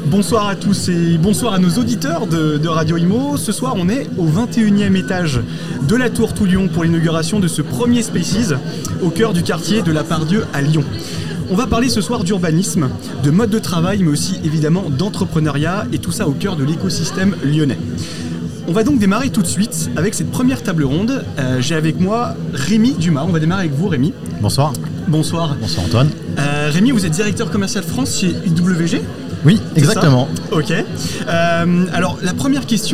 Bonsoir à tous et bonsoir à nos auditeurs de Radio Imo. Ce soir, on est au 21e étage de la Tour Toulion pour l'inauguration de ce premier Spaces au cœur du quartier de la Part-Dieu à Lyon. On va parler ce soir d'urbanisme, de mode de travail, mais aussi évidemment d'entrepreneuriat et tout ça au cœur de l'écosystème lyonnais. On va donc démarrer tout de suite avec cette première table ronde. J'ai avec moi Rémi Dumas. On va démarrer avec vous, Rémi. Bonsoir. Bonsoir. Bonsoir Antoine. Rémi, vous êtes directeur commercial France chez IWG. Oui, exactement. Ok. Alors, la première question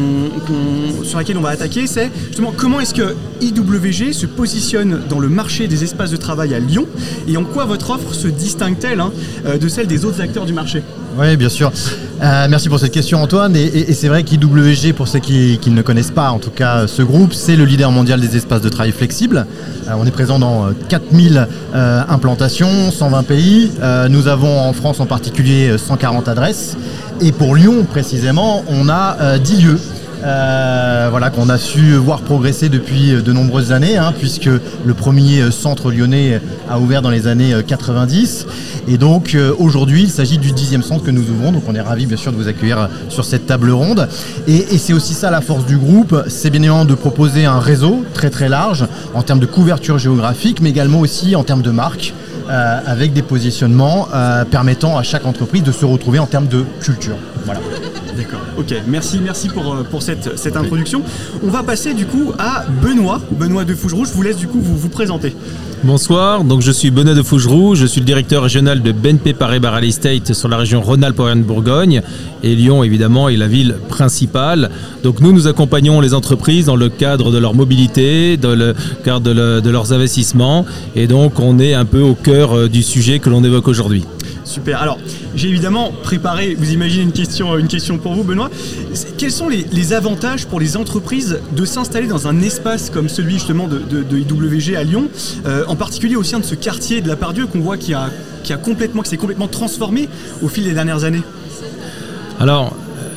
sur laquelle on va attaquer, c'est justement comment est-ce que IWG se positionne dans le marché des espaces de travail à Lyon et en quoi votre offre se distingue-t-elle de celle des autres acteurs du marché ? Oui, bien sûr. Merci pour cette question Antoine. Et c'est vrai qu'IWG, pour ceux qui ne connaissent pas, en tout cas ce groupe, c'est le leader mondial des espaces de travail flexibles. On est présent dans 4000 implantations, 120 pays. Nous avons en France en particulier 140 adresses. Et pour Lyon précisément, on a 10 lieux. Qu'on a su voir progresser depuis de nombreuses années, puisque le premier centre lyonnais a ouvert dans les années 90. Et donc aujourd'hui, il s'agit du 10e centre que nous ouvrons. Donc on est ravis bien sûr de vous accueillir sur cette table ronde. Et c'est aussi ça la force du groupe, c'est bien évidemment de proposer un réseau très très large en termes de couverture géographique, mais également aussi en termes de marque. Avec des positionnements permettant à chaque entreprise de se retrouver en termes de culture. Voilà. D'accord, ok, merci pour cette introduction. On va passer du coup à Benoît de Fougeroux. Je vous laisse du coup vous présenter. Bonsoir, donc je suis Benoît de Fougeroux, je suis le directeur régional de BNP Paribas Real Estate sur la région Rhône-Alpes-Auvergne-Bourgogne et Lyon évidemment est la ville principale. Donc nous accompagnons les entreprises dans le cadre de leur mobilité, dans le cadre de leurs investissements et donc on est un peu au cœur du sujet que l'on évoque aujourd'hui. Super. Alors, j'ai évidemment préparé, vous imaginez une question pour vous, Benoît. Quels sont les avantages pour les entreprises de s'installer dans un espace comme celui justement de IWG à Lyon, en particulier au sein de ce quartier de la Part-Dieu qu'on voit qui s'est complètement transformé au fil des dernières années? Alors,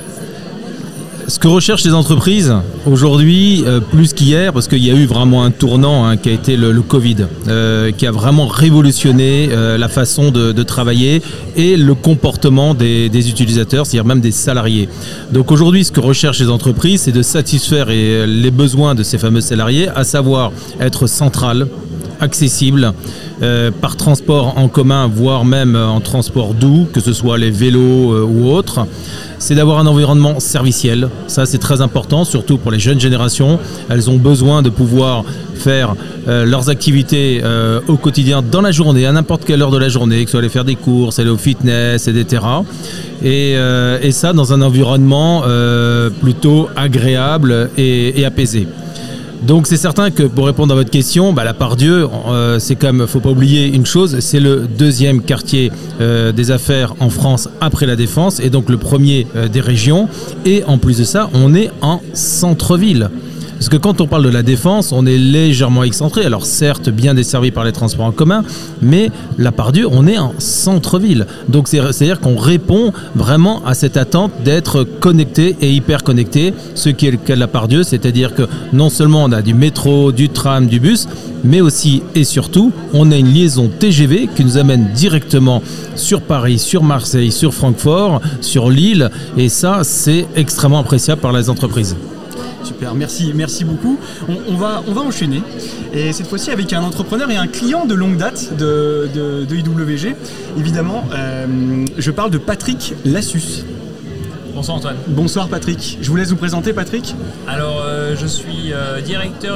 ce que recherchent les entreprises aujourd'hui, plus qu'hier, parce qu'il y a eu vraiment un tournant qui a été le Covid, qui a vraiment révolutionné la façon de travailler et le comportement des utilisateurs, c'est-à-dire même des salariés. Donc aujourd'hui, ce que recherchent les entreprises, c'est de satisfaire les besoins de ces fameux salariés, à savoir être central, accessible, par transport en commun, voire même en transport doux, que ce soit les vélos ou autres. C'est d'avoir un environnement serviciel. Ça, c'est très important, surtout pour les jeunes générations. Elles ont besoin de pouvoir faire leurs activités au quotidien, dans la journée, à n'importe quelle heure de la journée, que ce soit aller faire des courses, aller au fitness, etc. Et ça, dans un environnement plutôt agréable et apaisé. Donc c'est certain que pour répondre à votre question, la Part-Dieu, c'est comme, faut pas oublier une chose, c'est le deuxième quartier des affaires en France après la Défense et donc le premier des régions. Et en plus de ça, on est en centre-ville. Parce que quand on parle de la Défense, on est légèrement excentré. Alors certes, bien desservi par les transports en commun, mais la Part-Dieu, on est en centre-ville. Donc c'est-à-dire qu'on répond vraiment à cette attente d'être connecté et hyper connecté, ce qui est le cas de la Part-Dieu, c'est-à-dire que non seulement on a du métro, du tram, du bus, mais aussi et surtout, on a une liaison TGV qui nous amène directement sur Paris, sur Marseille, sur Francfort, sur Lille, et ça, c'est extrêmement appréciable par les entreprises. Super, merci beaucoup. On va enchaîner, et cette fois-ci avec un entrepreneur et un client de longue date de IWG. Évidemment, je parle de Patrick Lassus. Bonsoir Antoine. Bonsoir Patrick. Je vous laisse vous présenter, Patrick. Alors, je suis directeur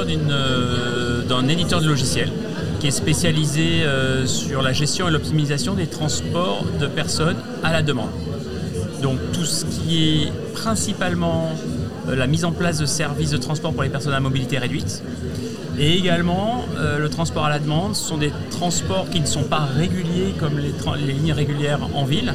d'un éditeur de logiciels qui est spécialisé sur la gestion et l'optimisation des transports de personnes à la demande. Donc tout ce qui est principalement la mise en place de services de transport pour les personnes à mobilité réduite et également le transport à la demande. Ce sont des transports qui ne sont pas réguliers comme les lignes régulières en ville,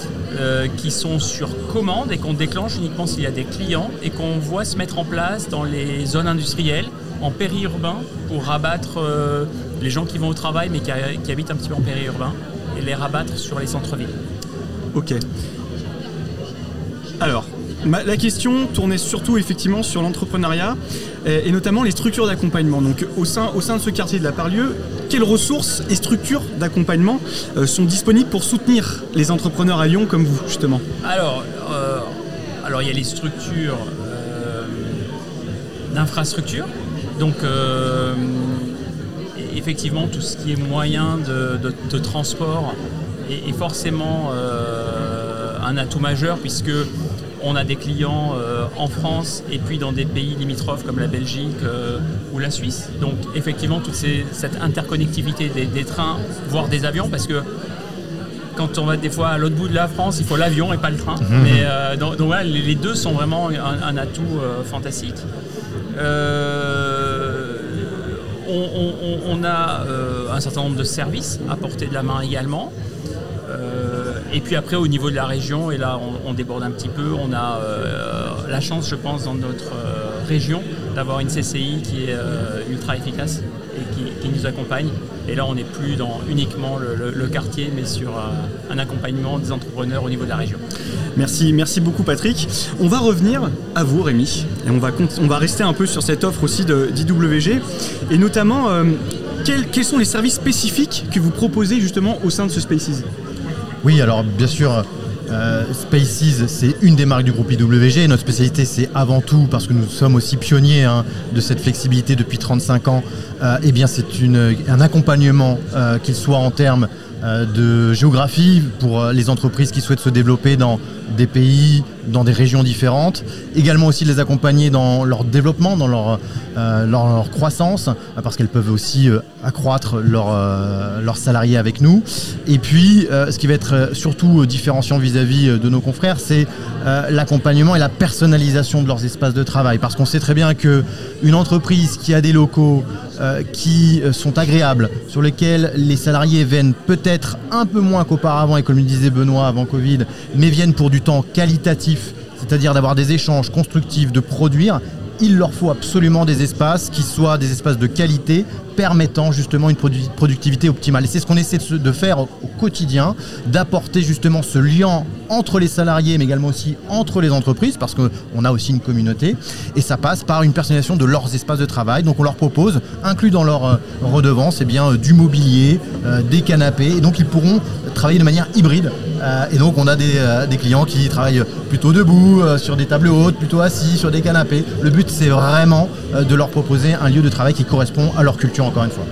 qui sont sur commande et qu'on déclenche uniquement s'il y a des clients et qu'on voit se mettre en place dans les zones industrielles, en périurbain, pour rabattre les gens qui vont au travail mais qui habitent un petit peu en périurbain et les rabattre sur les centres-villes. Ok. Alors, la question tournait surtout effectivement sur l'entrepreneuriat. et notamment les structures d'accompagnement. Donc au sein de ce quartier de la Parlieu, quelles ressources et structures d'accompagnement sont disponibles pour soutenir les entrepreneurs à Lyon comme vous, justement? Alors il y a les structures d'infrastructure. Donc effectivement, tout ce qui est moyen de transport est forcément un atout majeur, puisque on a des clients en France et puis dans des pays limitrophes comme la Belgique ou la Suisse. Donc effectivement, toute cette interconnectivité des trains, voire des avions, parce que quand on va des fois à l'autre bout de la France, il faut l'avion et pas le train. Mais donc voilà, les deux sont vraiment un atout fantastique. On a un certain nombre de services à portée de la main également. Et puis après, au niveau de la région, et là on déborde un petit peu, on a la chance, je pense, dans notre région d'avoir une CCI qui est ultra efficace et qui nous accompagne. Et là, on n'est plus dans uniquement le quartier, mais sur un accompagnement des entrepreneurs au niveau de la région. Merci beaucoup Patrick. On va revenir à vous Rémi, et on va rester un peu sur cette offre aussi d'IWG, et notamment quels sont les services spécifiques que vous proposez justement au sein de ce Spaces? Oui, alors bien sûr, Spaces, c'est une des marques du groupe IWG. Notre spécialité, c'est avant tout, parce que nous sommes aussi pionniers de cette flexibilité depuis 35 ans, eh bien c'est un accompagnement, qu'il soit en termes de géographie pour les entreprises qui souhaitent se développer dans des pays, dans des régions différentes. Également aussi les accompagner dans leur développement, dans leur croissance, parce qu'elles peuvent aussi accroître leurs salariés avec nous. Et puis, ce qui va être surtout différenciant vis-à-vis de nos confrères, c'est l'accompagnement et la personnalisation de leurs espaces de travail. Parce qu'on sait très bien qu'une entreprise qui a des locaux qui sont agréables, sur lesquels les salariés viennent peut-être un peu moins qu'auparavant, et comme le disait Benoît avant Covid, mais viennent pour du temps qualitatif, c'est-à-dire d'avoir des échanges constructifs, de produire, il leur faut absolument des espaces qui soient des espaces de qualité permettant justement une productivité optimale. Et c'est ce qu'on essaie de faire au quotidien, d'apporter justement ce lien entre les salariés, mais également aussi entre les entreprises, parce qu'on a aussi une communauté, et ça passe par une personnalisation de leurs espaces de travail. Donc on leur propose, inclus dans leur redevance, eh bien, du mobilier, des canapés, et donc ils pourront travailler de manière hybride. Et donc on a des clients qui travaillent plutôt debout, sur des tables hautes, plutôt assis, sur des canapés. Le but, c'est vraiment de leur proposer un lieu de travail qui correspond à leur culture, encore une fois.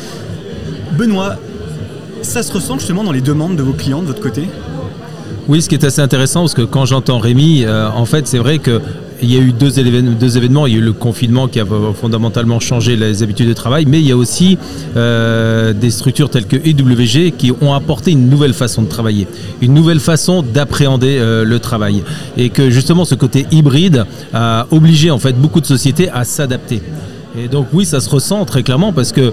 Benoît, ça se ressent justement dans les demandes de vos clients de votre côté? Oui, ce qui est assez intéressant, parce que quand j'entends Rémi, en fait, c'est vrai qu'il y a eu deux événements. Il y a eu le confinement qui a fondamentalement changé les habitudes de travail, mais il y a aussi des structures telles que IWG qui ont apporté une nouvelle façon de travailler, une nouvelle façon d'appréhender le travail. Et que justement, ce côté hybride a obligé en fait beaucoup de sociétés à s'adapter. Et donc oui, ça se ressent très clairement, parce que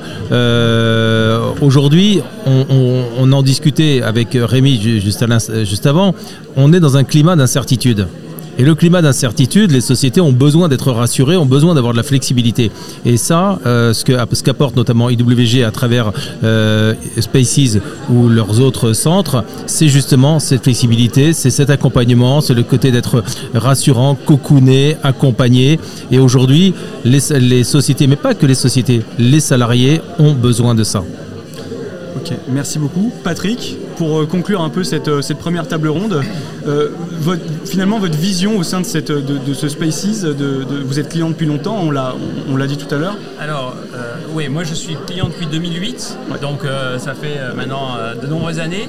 aujourd'hui, on en discutait avec Rémi juste avant, on est dans un climat d'incertitude. Et le climat d'incertitude, les sociétés ont besoin d'être rassurées, ont besoin d'avoir de la flexibilité. Et ça, ce qu'apporte notamment IWG à travers Spaces ou leurs autres centres, c'est justement cette flexibilité, c'est cet accompagnement, c'est le côté d'être rassurant, cocooné, accompagné. Et aujourd'hui, les sociétés, mais pas que les sociétés, les salariés ont besoin de ça. Ok, merci beaucoup. Patrick, pour conclure un peu cette première table ronde, finalement votre vision au sein de ce Spaces, vous êtes client depuis longtemps, on l'a dit tout à l'heure. Alors, oui, moi je suis client depuis 2008, ouais. Donc ça fait maintenant de nombreuses années.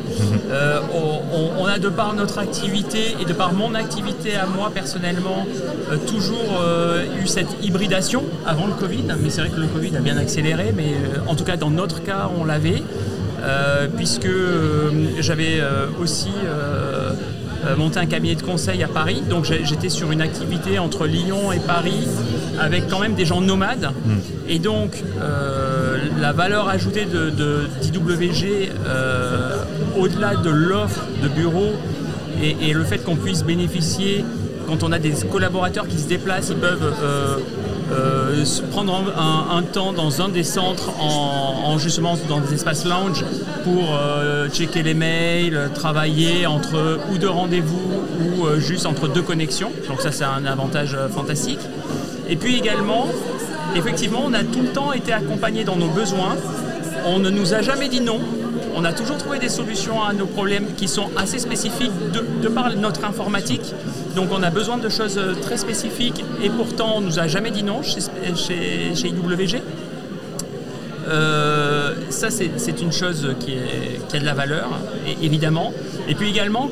On a, de par notre activité et de par mon activité à moi personnellement, toujours eu cette hybridation avant le Covid, mais c'est vrai que le Covid a bien accéléré, mais en tout cas dans notre cas on l'avait. Puisque j'avais aussi monté un cabinet de conseil à Paris, donc j'étais sur une activité entre Lyon et Paris avec quand même des gens nomades, et donc la valeur ajoutée d'IWG au-delà de l'offre de bureau et le fait qu'on puisse bénéficier, quand on a des collaborateurs qui se déplacent, ils peuvent prendre un temps dans un des centres justement dans des espaces lounge pour checker les mails, travailler entre ou deux rendez-vous ou juste entre deux connexions. Donc ça, c'est un avantage fantastique. Et puis également, effectivement, on a tout le temps été accompagné dans nos besoins. On ne nous a jamais dit non. On a toujours trouvé des solutions à nos problèmes qui sont assez spécifiques de par notre informatique. Donc on a besoin de choses très spécifiques et pourtant on ne nous a jamais dit non chez IWG. Ça c'est une chose qui a de la valeur, évidemment. Et puis également,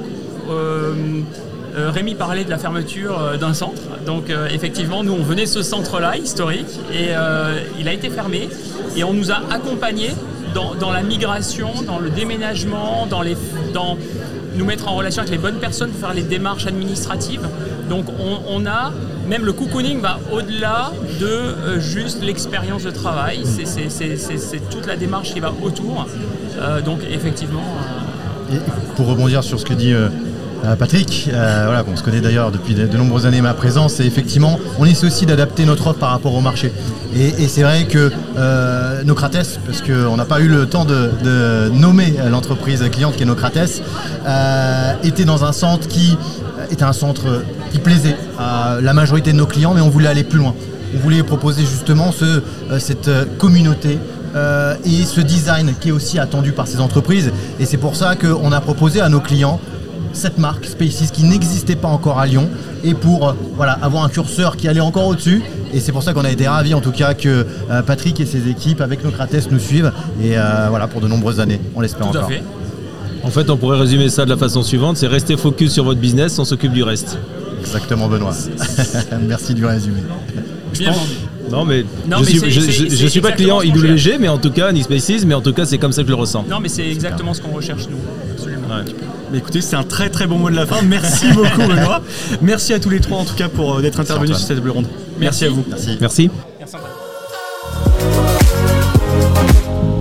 Rémi parlait de la fermeture d'un centre. Donc effectivement, nous on venait de ce centre-là, historique, et il a été fermé. Et on nous a accompagnés dans la migration, dans le déménagement, dans nous mettre en relation avec les bonnes personnes pour faire les démarches administratives. Donc on a, même le cocooning va au-delà de juste l'expérience de travail. C'est toute la démarche qui va autour. Donc effectivement... Et pour rebondir sur ce que dit Patrick, voilà, qu'on se connaît d'ailleurs depuis de nombreuses années, ma présence, et effectivement, on essaie aussi d'adapter notre offre par rapport au marché. Et c'est vrai que Nocrates, parce qu'on n'a pas eu le temps de nommer l'entreprise cliente qui est Nocrates, était dans un centre qui était un centre qui plaisait à la majorité de nos clients, mais on voulait aller plus loin. On voulait proposer justement cette communauté et ce design qui est aussi attendu par ces entreprises. Et c'est pour ça qu'on a proposé à nos clients cette marque Spaces qui n'existait pas encore à Lyon, et pour avoir un curseur qui allait encore au-dessus. Et c'est pour ça qu'on a été ravis en tout cas que Patrick et ses équipes avec Nocrates nous suivent, et pour de nombreuses années, on l'espère encore. Tout à fait. En fait, on pourrait résumer ça de la façon suivante, c'est rester focus sur votre business, on s'occupe du reste. Exactement, Benoît. Merci du résumé. Bien vendu. Non mais je suis pas client IWG, mais en tout cas ni Spaces, mais en tout cas c'est comme ça que je le ressens. Non mais c'est exactement ce qu'on recherche nous. Absolument. Ouais. Mais écoutez, c'est un très très bon mot de la fin. Merci beaucoup Benoît. Merci à tous les trois en tout cas pour d'être intervenus sur cette table ronde. Merci à vous. Merci. Merci. Merci.